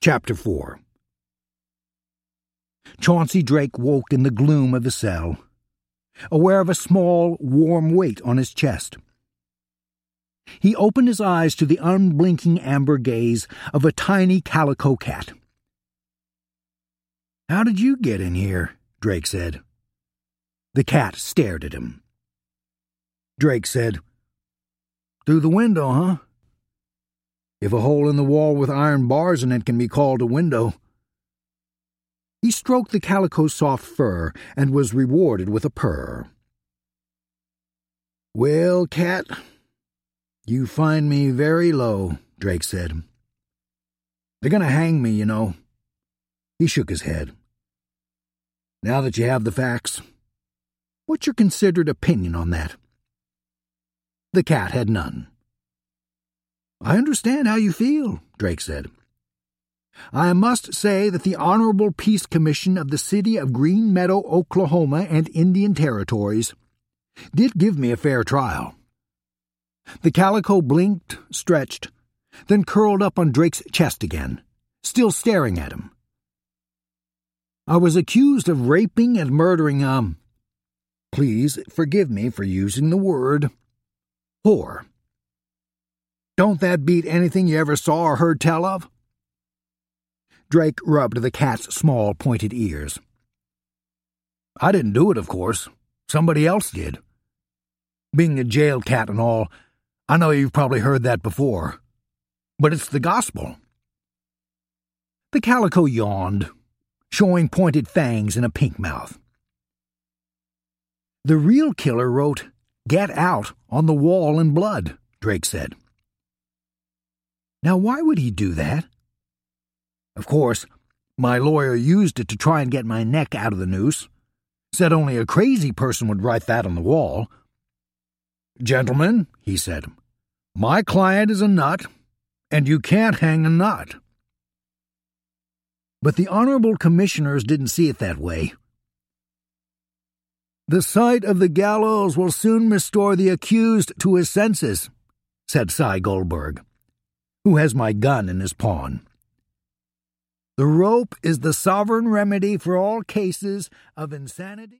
Chapter 4. Chauncey Drake woke in the gloom of the cell, aware of a small, warm weight on his chest. He opened his eyes to the unblinking amber gaze of a tiny calico cat. "How did you get in here?" Drake said. The cat stared at him. Drake said, "Through the window, huh? If a hole in the wall with iron bars in it can be called a window." He stroked the calico's soft fur and was rewarded with a purr. "Well, cat, you find me very low," Drake said. "They're going to hang me, you know." He shook his head. "Now that you have the facts, what's your considered opinion on that?" The cat had none. "I understand how you feel," Drake said. "I must say that the Honorable Peace Commission of the City of Green Meadow, Oklahoma and Indian Territories did give me a fair trial." The calico blinked, stretched, then curled up on Drake's chest again, still staring at him. "I was accused of raping and murdering please forgive me for using the word, whore. Don't that beat anything you ever saw or heard tell of?" Drake rubbed the cat's small, pointed ears. "I didn't do it, of course. Somebody else did. Being a jail cat and all, I know you've probably heard that before. But it's the gospel." The calico yawned, showing pointed fangs and a pink mouth. "The real killer wrote, 'Get out' on the wall in blood," Drake said. "Now why would he do that?" "Of course, my lawyer used it to try and get my neck out of the noose. Said only a crazy person would write that on the wall. 'Gentlemen,' he said, 'my client is a nut, and you can't hang a nut.'" But the honorable commissioners didn't see it that way. "The sight of the gallows will soon restore the accused to his senses," said Cy Goldberg, who has my gun in his pawn. "The rope is the sovereign remedy for all cases of insanity."